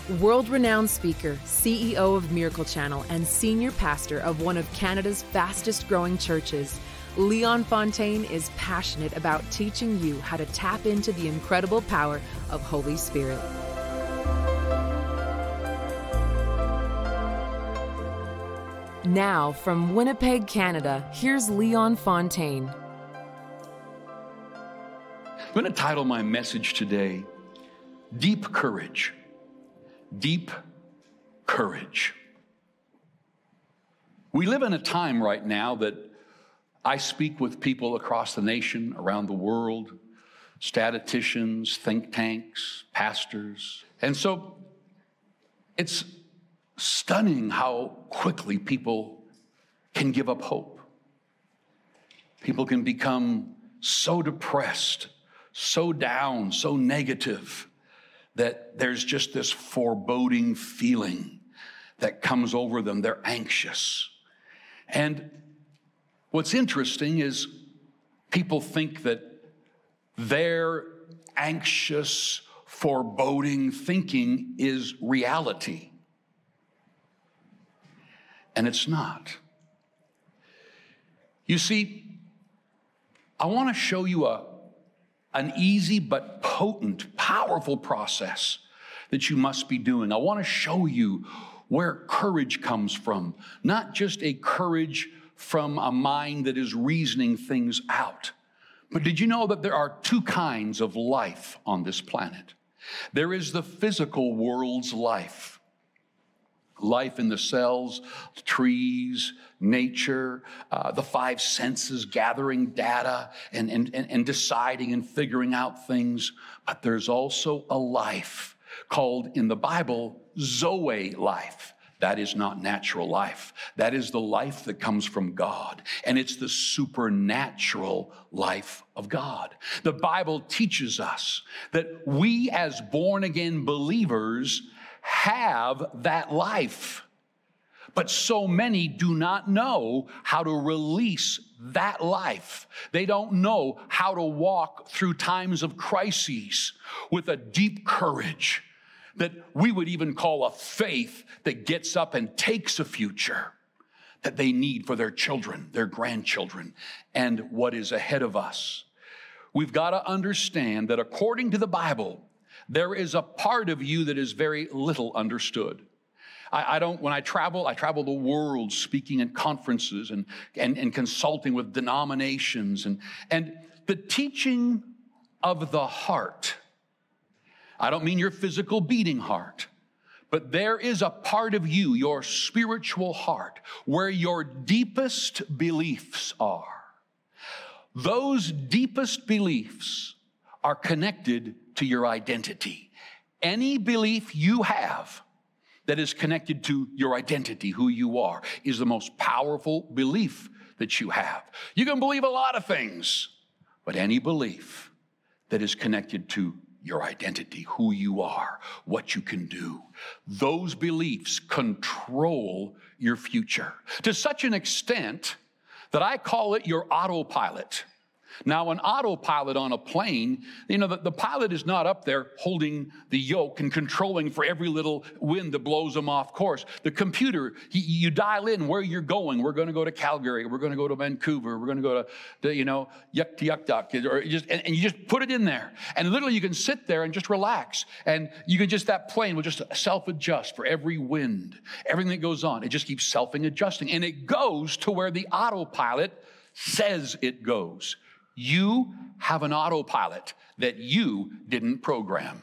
World-renowned speaker, CEO of Miracle Channel, and senior pastor of one of Canada's fastest-growing churches, Leon Fontaine is passionate about teaching you how to tap into the incredible power of Holy Spirit. Now, from Winnipeg, Canada, here's Leon Fontaine. I'm going to title my message today, Deep Courage. Deep courage. We live in a time right now that I speak with people across the nation, around the world, statisticians, think tanks, pastors. And so it's stunning how quickly people can give up hope. People can become so depressed, so down, so negative, that there's just this foreboding feeling that comes over them. They're anxious. And what's interesting is people think that their anxious, foreboding thinking is reality. And it's not. You see, I want to show you an easy but potent, powerful process that you must be doing. I want to show you where courage comes from, not just a courage from a mind that is reasoning things out. But did you know that there are two kinds of life on this planet? There is the physical world's life. Life in the cells, trees, nature, the five senses, gathering data and deciding and figuring out things. But there's also a life called in the Bible, Zoe life. That is not natural life. That is the life that comes from God. And it's the supernatural life of God. The Bible teaches us that we as born-again believers have that life. But so many do not know how to release that life. They don't know how to walk through times of crises with a deep courage that we would even call a faith that gets up and takes a future that they need for their children, their grandchildren, and what is ahead of us. We've got to understand that according to the Bible, there is a part of you that is very little understood. When I travel the world speaking at conferences and consulting with denominations and the teaching of the heart. I don't mean your physical beating heart, but there is a part of you, your spiritual heart, where your deepest beliefs are. Those deepest beliefs are connected to your identity. Any belief you have that is connected to your identity, who you are, is the most powerful belief that you have. You can believe a lot of things, but any belief that is connected to your identity, who you are, what you can do, those beliefs control your future to such an extent that I call it your autopilot. Now, an autopilot on a plane, the pilot is not up there holding the yoke and controlling for every little wind that blows them off course. The computer, you dial in where you're going. We're going to go to Calgary. We're going to go to Vancouver. We're going to go to Yuck, or and you just put it in there. And literally you can sit there and just relax. And you can that plane will just self-adjust for every wind, everything that goes on. It just keeps self-adjusting. And it goes to where the autopilot says it goes. You have an autopilot that you didn't program.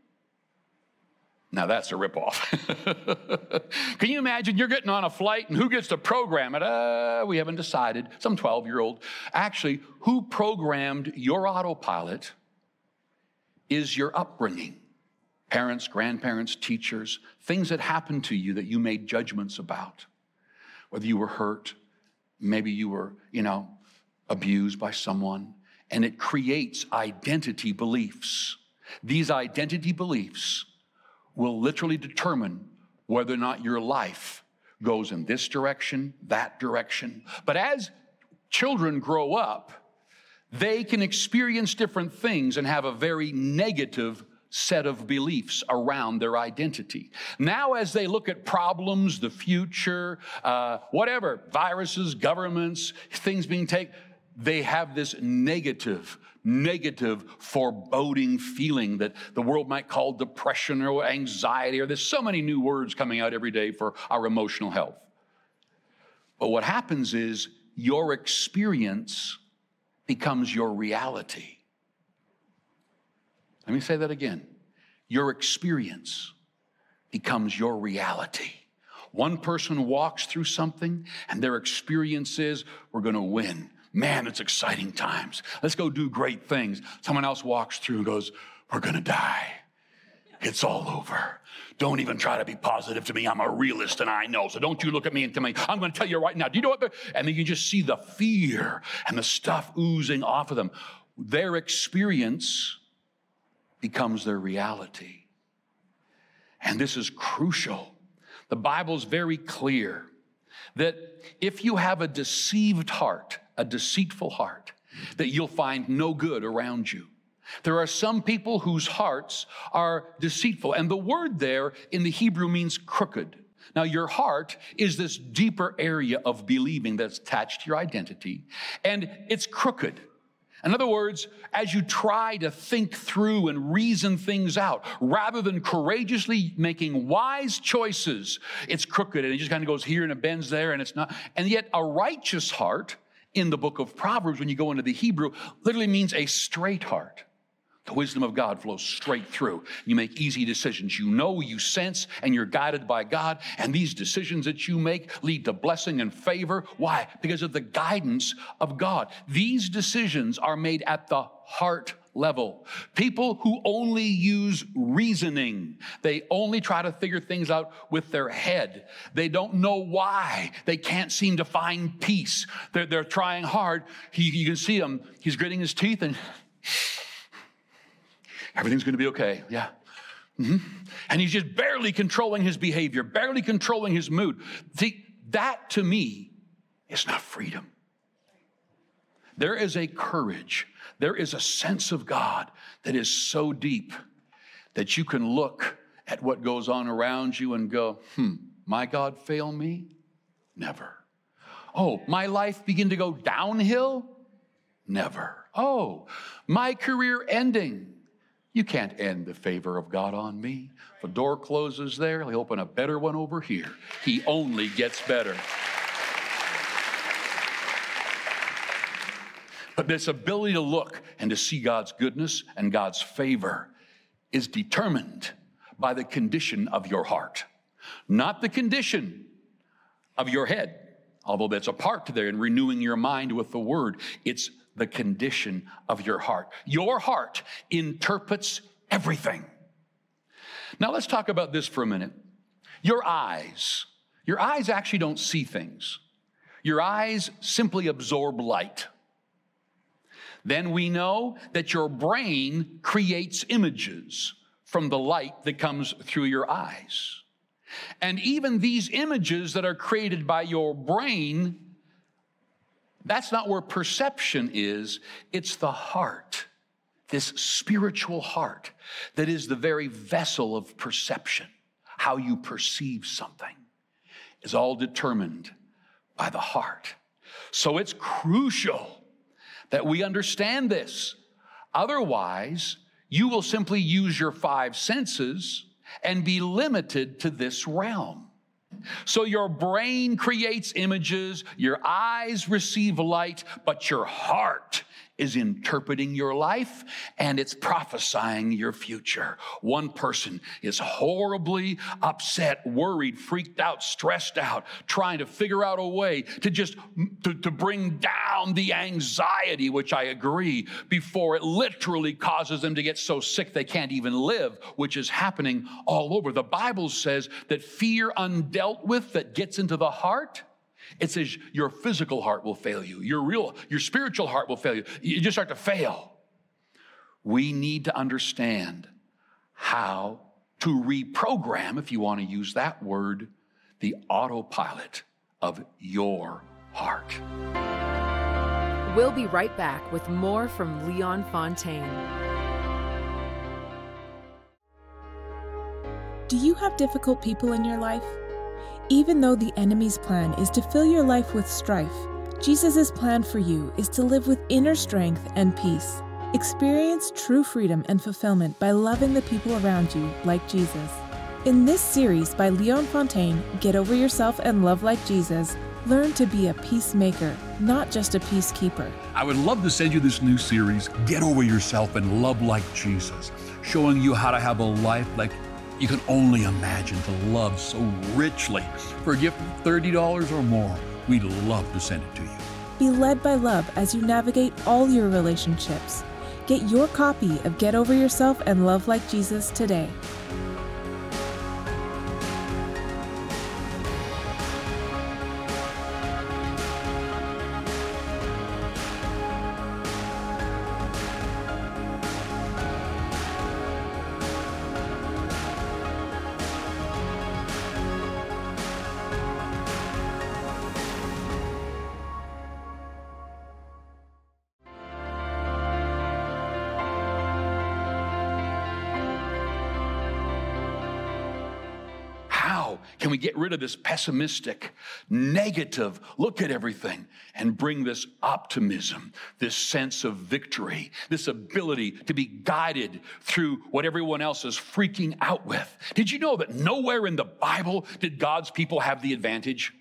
Now that's a ripoff. Can you imagine you're getting on a flight and who gets to program it? We haven't decided. Some 12-year-old. Actually, who programmed your autopilot is your upbringing. Parents, grandparents, teachers, things that happened to you that you made judgments about. Whether you were hurt, maybe you were, abused by someone, and it creates identity beliefs. These identity beliefs will literally determine whether or not your life goes in this direction, that direction. But as children grow up, they can experience different things and have a very negative set of beliefs around their identity. Now, as they look at problems, the future, whatever, viruses, governments, things being taken, they have this negative, foreboding feeling that the world might call depression or anxiety, or there's so many new words coming out every day for our emotional health. But what happens is your experience becomes your reality. Let me say that again. Your experience becomes your reality. One person walks through something and their experience is, we're going to win. Man, it's exciting times. Let's go do great things. Someone else walks through and goes, we're going to die. It's all over. Don't even try to be positive to me. I'm a realist and I know. So don't you look at me and tell me, I'm going to tell you right now. Do you know what? And then you just see the fear and the stuff oozing off of them. Their experience becomes their reality. And this is crucial. The Bible's very clear that if you have a deceived heart, a deceitful heart, that you'll find no good around you. There are some people whose hearts are deceitful, and the word there in the Hebrew means crooked. Now, your heart is this deeper area of believing that's attached to your identity, and it's crooked. In other words, as you try to think through and reason things out, rather than courageously making wise choices, it's crooked, and it just kind of goes here and it bends there, and it's not. And yet, a righteous heart in the book of Proverbs, when you go into the Hebrew, literally means a straight heart. The wisdom of God flows straight through. You make easy decisions. You know, you sense, and you're guided by God. And these decisions that you make lead to blessing and favor. Why? Because of the guidance of God. These decisions are made at the heart level. People who only use reasoning, they only try to figure things out with their head. They don't know why. They can't seem to find peace. They're trying hard. You can see him. He's gritting his teeth and everything's going to be okay. Yeah. Mm-hmm. And he's just barely controlling his behavior, barely controlling his mood. See, that to me is not freedom. There is a courage. There is a sense of God that is so deep that you can look at what goes on around you and go, my God fail me? Never. Oh, my life begin to go downhill? Never. Oh, my career ending? You can't end the favor of God on me. If a door closes there, he'll open a better one over here. He only gets better. But this ability to look and to see God's goodness and God's favor is determined by the condition of your heart, not the condition of your head, although that's a part to there in renewing your mind with the word. It's the condition of your heart. Your heart interprets everything. Now let's talk about this for a minute. Your eyes actually don't see things. Your eyes simply absorb light. Then we know that your brain creates images from the light that comes through your eyes. And even these images that are created by your brain, that's not where perception is. It's the heart, this spiritual heart that is the very vessel of perception. How you perceive something is all determined by the heart. So it's crucial that we understand this. Otherwise, you will simply use your five senses and be limited to this realm. So your brain creates images, your eyes receive light, but your heart is interpreting your life and it's prophesying your future. One person is horribly upset, worried, freaked out, stressed out, trying to figure out a way to just to bring down the anxiety, which I agree, before it literally causes them to get so sick they can't even live, which is happening all over. The Bible says that fear undealt with that gets into the heart, it says your physical heart will fail you. Your spiritual heart will fail you. You just start to fail. We need to understand how to reprogram, if you want to use that word, the autopilot of your heart. We'll be right back with more from Leon Fontaine. Do you have difficult people in your life? Even though the enemy's plan is to fill your life with strife, Jesus' plan for you is to live with inner strength and peace. Experience true freedom and fulfillment by loving the people around you like Jesus. In this series by Leon Fontaine, Get Over Yourself and Love Like Jesus, learn to be a peacemaker, not just a peacekeeper. I would love to send you this new series, Get Over Yourself and Love Like Jesus, showing you how to have a life like you can only imagine, to love so richly. For a gift of $30 or more, we'd love to send it to you. Be led by love as you navigate all your relationships. Get your copy of Get Over Yourself and Love Like Jesus today. How can we get rid of this pessimistic, negative look at everything and bring this optimism, this sense of victory, this ability to be guided through what everyone else is freaking out with? Did you know that nowhere in the Bible did God's people have the advantage?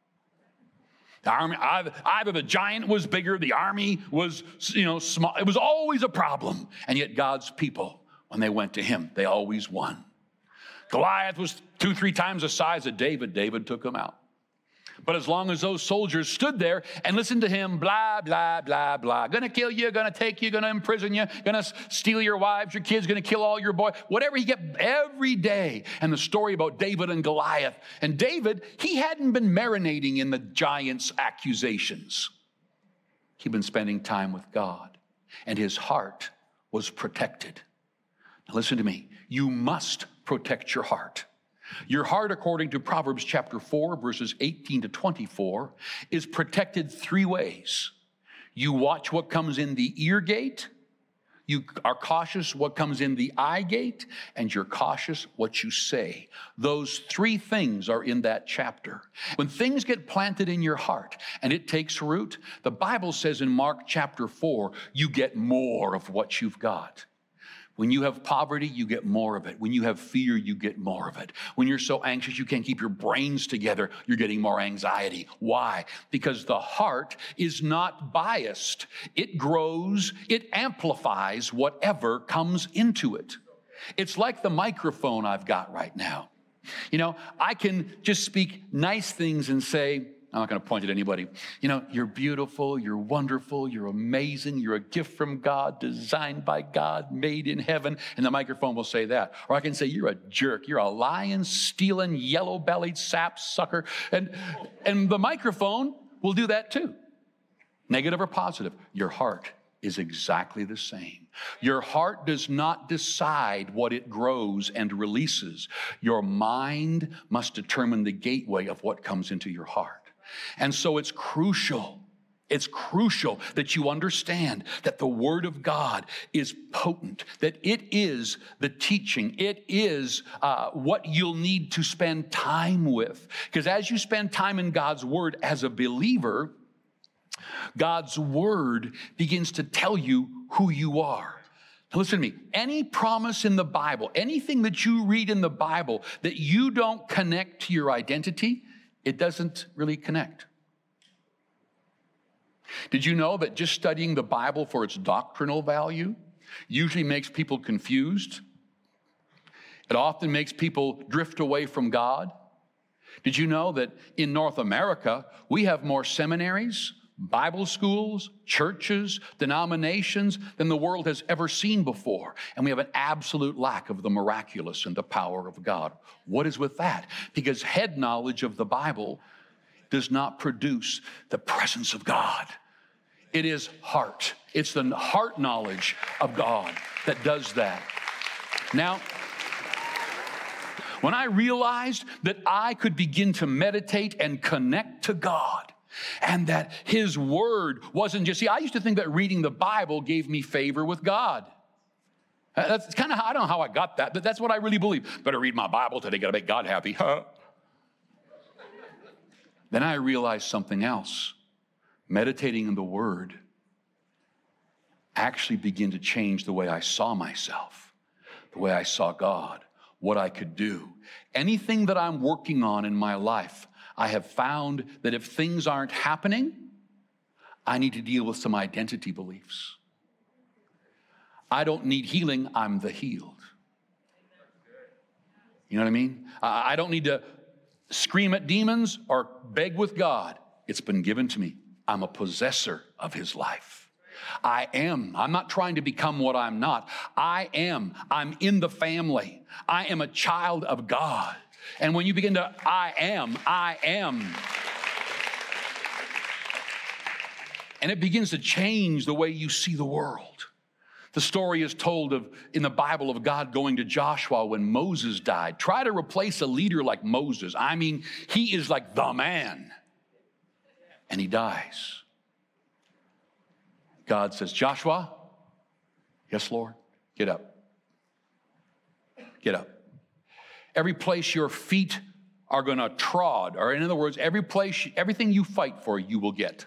The army, either the giant was bigger, the army was, small. It was always a problem. And yet God's people, when they went to him, they always won. Goliath was 2-3 times the size of David. David took him out. But as long as those soldiers stood there and listened to him, blah, blah, blah, blah, gonna kill you, gonna take you, gonna imprison you, gonna steal your wives, your kids, gonna kill all your boys, whatever he kept every day. And the story about David and Goliath. And David, he hadn't been marinating in the giant's accusations. He'd been spending time with God, and his heart was protected. Now listen to me. You must protect your heart. Your heart, according to Proverbs chapter 4, verses 18 to 24, is protected 3 ways. You watch what comes in the ear gate, you are cautious what comes in the eye gate, and you're cautious what you say. Those 3 things are in that chapter. When things get planted in your heart and it takes root, the Bible says in Mark chapter 4, you get more of what you've got. When you have poverty, you get more of it. When you have fear, you get more of it. When you're so anxious you can't keep your brains together, you're getting more anxiety. Why? Because the heart is not biased. It grows, it amplifies whatever comes into it. It's like the microphone I've got right now. I can just speak nice things and say, I'm not going to point at anybody. You're beautiful, you're wonderful, you're amazing, you're a gift from God, designed by God, made in heaven. And the microphone will say that. Or I can say, you're a jerk, you're a lying, stealing, yellow-bellied sap sucker. And the microphone will do that too. Negative or positive. Your heart is exactly the same. Your heart does not decide what it grows and releases. Your mind must determine the gateway of what comes into your heart. And so it's crucial that you understand that the Word of God is potent, that it is the teaching, it is what you'll need to spend time with. Because as you spend time in God's Word as a believer, God's Word begins to tell you who you are. Now listen to me. Any promise in the Bible, anything that you read in the Bible that you don't connect to your identity, it doesn't really connect. Did you know that just studying the Bible for its doctrinal value usually makes people confused? It often makes people drift away from God. Did you know that in North America, we have more seminaries, Bible schools, churches, denominations than the world has ever seen before. And we have an absolute lack of the miraculous and the power of God. What is with that? Because head knowledge of the Bible does not produce the presence of God. It is heart. It's the heart knowledge of God that does that. Now, when I realized that I could begin to meditate and connect to God, and that His Word wasn't just, I used to think that reading the Bible gave me favor with God. That's kind of, I don't know how I got that, but that's what I really believe. Better read my Bible today, got to make God happy. Then I realized something else. Meditating in the Word actually began to change the way I saw myself, the way I saw God, what I could do. Anything that I'm working on in my life, I have found that if things aren't happening, I need to deal with some identity beliefs. I don't need healing, I'm the healed. You know what I mean? I don't need to scream at demons or beg with God. It's been given to me. I'm a possessor of his life. I am. I'm not trying to become what I'm not. I am. I'm in the family. I am a child of God. And when you begin to, I am. And it begins to change the way you see the world. The story is told in the Bible of God going to Joshua when Moses died. Try to replace a leader like Moses. I mean, he is like the man. And he dies. God says, Joshua, yes, Lord, get up. Get up. Every place your feet are going to trod, or in other words, everything you fight for, you will get.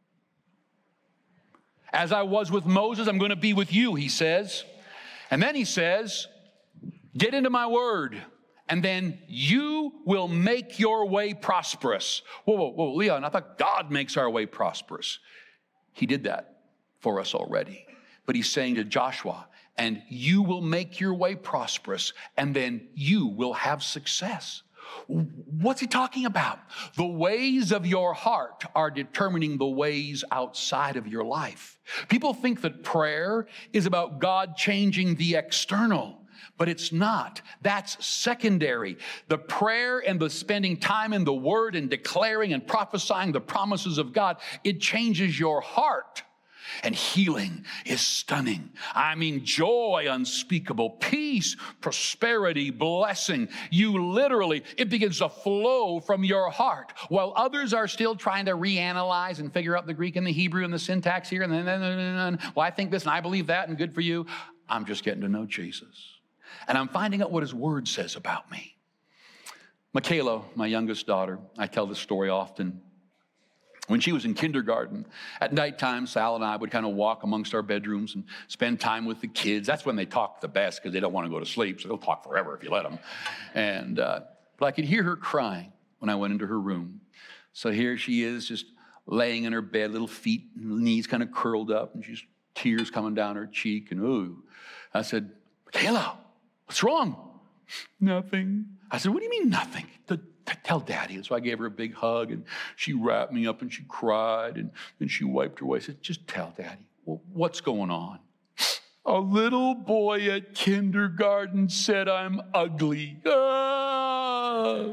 As I was with Moses, I'm going to be with you, he says. And then he says, get into my word, and then you will make your way prosperous. Whoa, Leon, I thought God makes our way prosperous. He did that for us already. But he's saying to Joshua, and you will make your way prosperous, and then you will have success. What's he talking about? The ways of your heart are determining the ways outside of your life. People think that prayer is about God changing the external, but it's not. That's secondary. The prayer and the spending time in the Word and declaring and prophesying the promises of God, it changes your heart. And healing is stunning. I mean, joy unspeakable, peace, prosperity, blessing. It begins to flow from your heart. While others are still trying to reanalyze and figure out the Greek and the Hebrew and the syntax here, and then, well, I think this and I believe that and good for you. I'm just getting to know Jesus. And I'm finding out what his word says about me. Michaela, my youngest daughter, I tell this story often. When she was in kindergarten, at nighttime, Sal and I would kind of walk amongst our bedrooms and spend time with the kids. That's when they talk the best because they don't want to go to sleep, so they'll talk forever if you let them. But I could hear her crying when I went into her room. So here she is just laying in her bed, little feet and knees kind of curled up, and she's tears coming down her cheek. And ooh, I said, Michaela, what's wrong? Nothing. I said, what do you mean nothing? Tell Daddy. And so I gave her a big hug, and she wrapped me up, and she cried, and then she wiped her away. I said, just tell Daddy. Well, what's going on? A little boy at kindergarten said I'm ugly. Ah!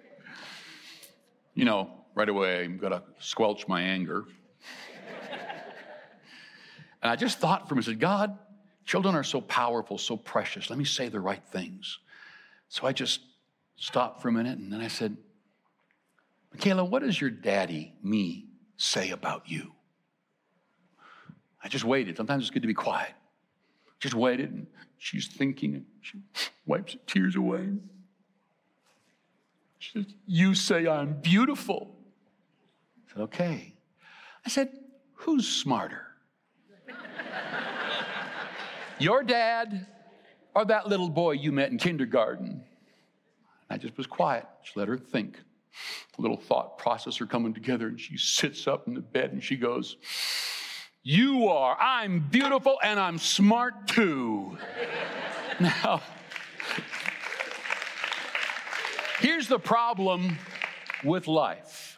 You know, right away, I'm going to squelch my anger. And I just thought for me, I said, God, children are so powerful, so precious. Let me say the right things. So I just stopped for a minute, and then I said, Michaela, what does your daddy, me, say about you? I just waited. Sometimes it's good to be quiet. Just waited, and she's thinking, and she wipes the tears away. She says, you say I'm beautiful. I said, okay. I said, who's smarter? Your dad or that little boy you met in kindergarten? I just was quiet. Just let her think. A little thought processor coming together, and she sits up in the bed and she goes, you are. I'm beautiful and I'm smart too. Now, here's the problem with life.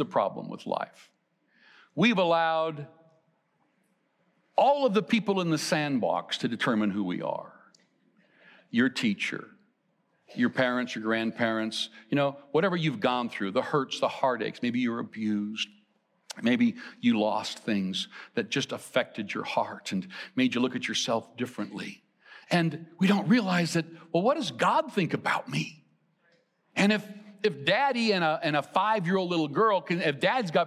We've allowed all of the people in the sandbox to determine who we are. Your teacher, your parents, your grandparents, whatever you've gone through, the hurts, the heartaches, maybe you're abused. Maybe you lost things that just affected your heart and made you look at yourself differently. And we don't realize that, well, what does God think about me? And if daddy and a 5-year-old little girl if dad's got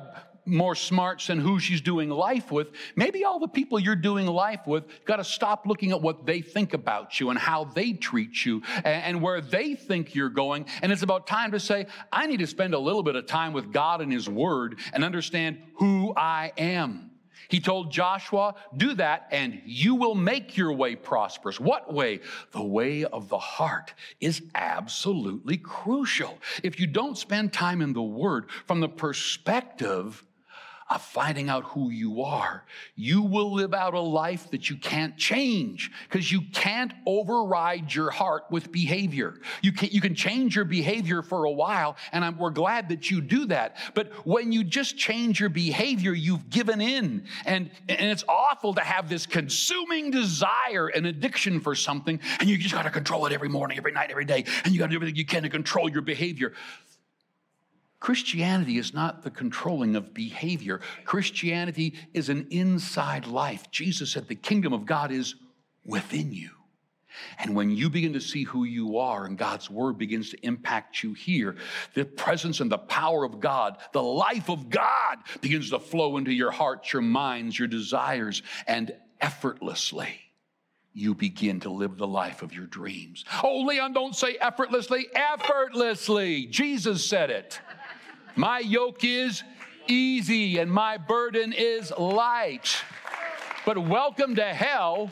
more smarts than who she's doing life with, maybe all the people you're doing life with got to stop looking at what they think about you and how they treat you and where they think you're going. And it's about time to say, I need to spend a little bit of time with God and His Word and understand who I am. He told Joshua, do that and you will make your way prosperous. What way? The way of the heart is absolutely crucial. If you don't spend time in the Word from the perspective of finding out who you are, you will live out a life that you can't change because you can't override your heart with behavior. You can change your behavior for a while, and we're glad that you do that. But when you just change your behavior, you've given in. And it's awful to have this consuming desire and addiction for something, and you just got to control it every morning, every night, every day, and you got to do everything you can to control your behavior. Christianity is not the controlling of behavior. Christianity is an inside life. Jesus said the kingdom of God is within you. And when you begin to see who you are and God's word begins to impact you here, the presence and the power of God, the life of God begins to flow into your hearts, your minds, your desires, and effortlessly you begin to live the life of your dreams. Oh, Leon, don't say effortlessly. Effortlessly. Jesus said it. My yoke is easy and my burden is light. But welcome to hell.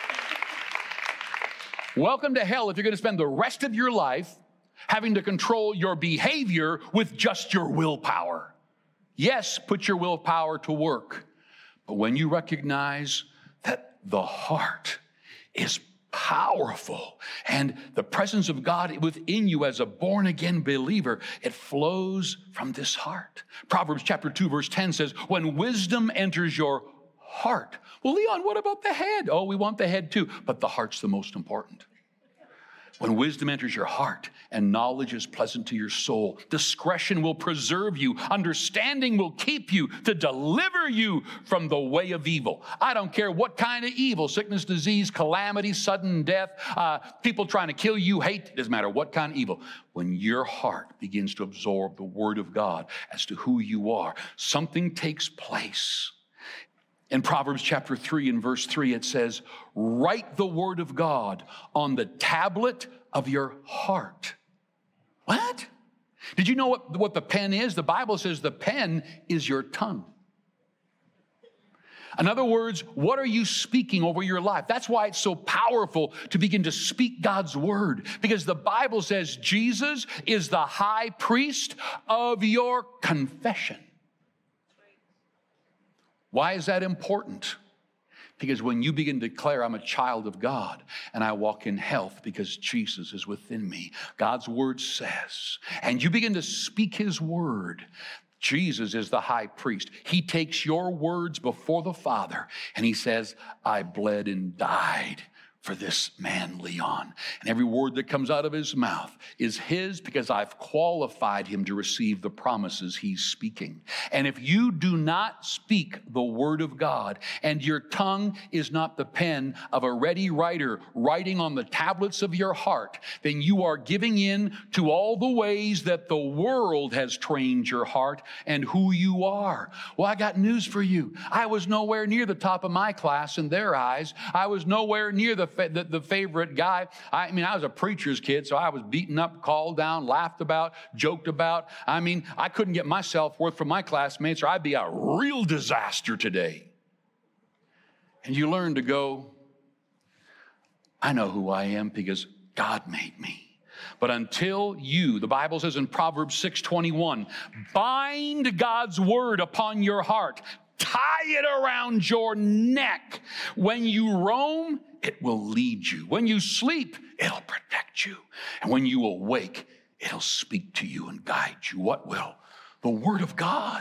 Welcome to hell if you're going to spend the rest of your life having to control your behavior with just your willpower. Yes, put your willpower to work. But when you recognize that the heart is powerful and the presence of God within you as a born-again believer, it flows from this heart. Proverbs chapter 2 verse 10 says, when wisdom enters your heart. Well, Leon, what about the head? Oh, we want the head too, but the heart's the most important. When wisdom enters your heart and knowledge is pleasant to your soul, discretion will preserve you, understanding will keep you to deliver you from the way of evil. I don't care what kind of evil, sickness, disease, calamity, sudden death, people trying to kill you, hate, it doesn't matter what kind of evil. When your heart begins to absorb the word of God as to who you are, something takes place. In Proverbs chapter 3 and verse 3, it says, write the word of God on the tablet of your heart. What? Did you know what the pen is? The Bible says the pen is your tongue. In other words, what are you speaking over your life? That's why it's so powerful to begin to speak God's word, because the Bible says Jesus is the high priest of your confession. Why is that important? Because when you begin to declare, I'm a child of God and I walk in health because Jesus is within me, God's word says, and you begin to speak his word, Jesus is the high priest. He takes your words before the Father and he says, I bled and died for this man, Leon. And every word that comes out of his mouth is his because I've qualified him to receive the promises he's speaking. And if you do not speak the word of God and your tongue is not the pen of a ready writer writing on the tablets of your heart, then you are giving in to all the ways that the world has trained your heart and who you are. Well, I got news for you. I was nowhere near the top of my class in their eyes. I was nowhere near the favorite guy. I was a preacher's kid, so I was beaten up, called down, laughed about, joked about. I couldn't get my self-worth from my classmates or I'd be a real disaster today. And you learn to go, I know who I am because God made me. But until you, the Bible says in Proverbs 6:21, bind God's word upon your heart, tie it around your neck. When you roam, it will lead you. When you sleep, it'll protect you. And when you awake, it'll speak to you and guide you. What will? The word of God.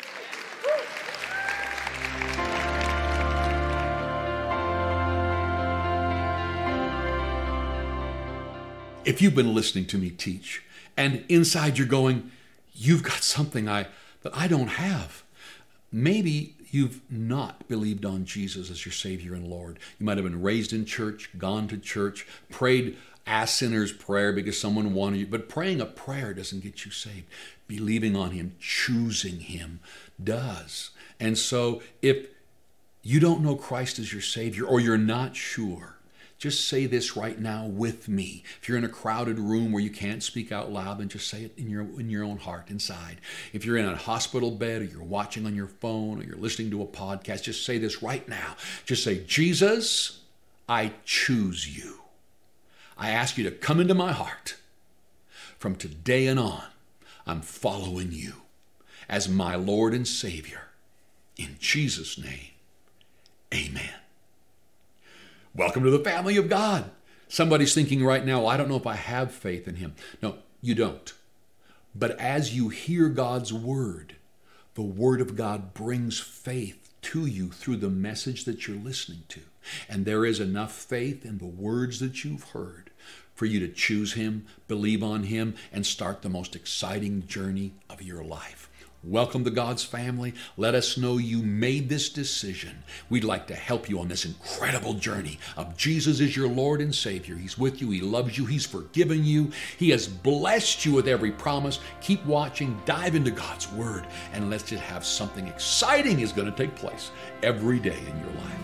If you've been listening to me teach, and inside you're going, you've got something that I don't have. Maybe you've not believed on Jesus as your Savior and Lord. You might have been raised in church, gone to church, prayed ask sinner's prayer because someone wanted you. But praying a prayer doesn't get you saved. Believing on him, choosing him does. And so if you don't know Christ as your Savior, or you're not sure, just say this right now with me. If you're in a crowded room where you can't speak out loud, then just say it in your own heart inside. If you're in a hospital bed, or you're watching on your phone, or you're listening to a podcast, just say this right now. Just say, Jesus, I choose you. I ask you to come into my heart. From today and on, I'm following you as my Lord and Savior. In Jesus' name, amen. Welcome to the family of God. Somebody's thinking right now, well, I don't know if I have faith in him. No, you don't. But as you hear God's word, the word of God brings faith to you through the message that you're listening to. And there is enough faith in the words that you've heard for you to choose him, believe on him, and start the most exciting journey of your life. Welcome to God's family. Let us know you made this decision. We'd like to help you on this incredible journey of Jesus is your Lord and Savior. He's with you. He loves you. He's forgiven you. He has blessed you with every promise. Keep watching. Dive into God's Word, and let's just have something exciting is going to take place every day in your life.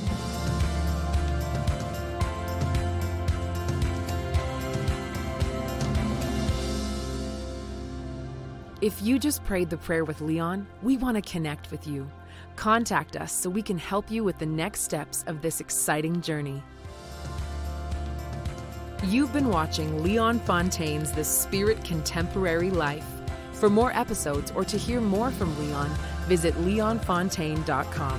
If you just prayed the prayer with Leon, we want to connect with you. Contact us so we can help you with the next steps of this exciting journey. You've been watching Leon Fontaine's The Spirit Contemporary Life. For more episodes or to hear more from Leon, visit leonfontaine.com.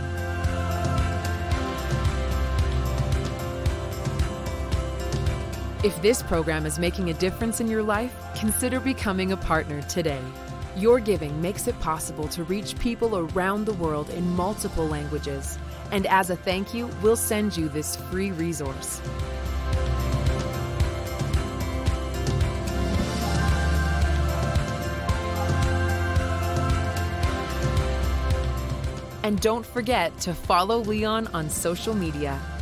If this program is making a difference in your life, consider becoming a partner today. Your giving makes it possible to reach people around the world in multiple languages. And as a thank you, we'll send you this free resource. And don't forget to follow Leon on social media.